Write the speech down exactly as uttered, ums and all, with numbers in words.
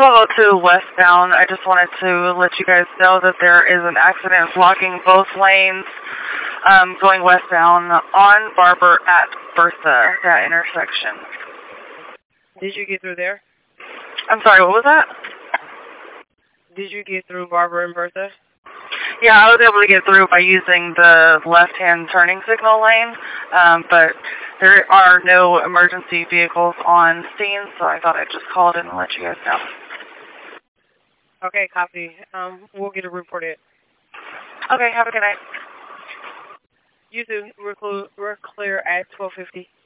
twelve oh two westbound. I just wanted to let you guys know that there is an accident blocking both lanes um, going westbound on Barber at Bertha, that intersection. Did you get through there? I'm sorry, what was that? Did you get through Barber and Bertha? Yeah, I was able to get through by using the left-hand turning signal lane, um, but there are no emergency vehicles on scene, so I thought I'd just call it in and let you guys know. Okay, copy. Um, we'll get it reported. Okay, have a good night. You too. We're, cl we're clear at twelve fifty.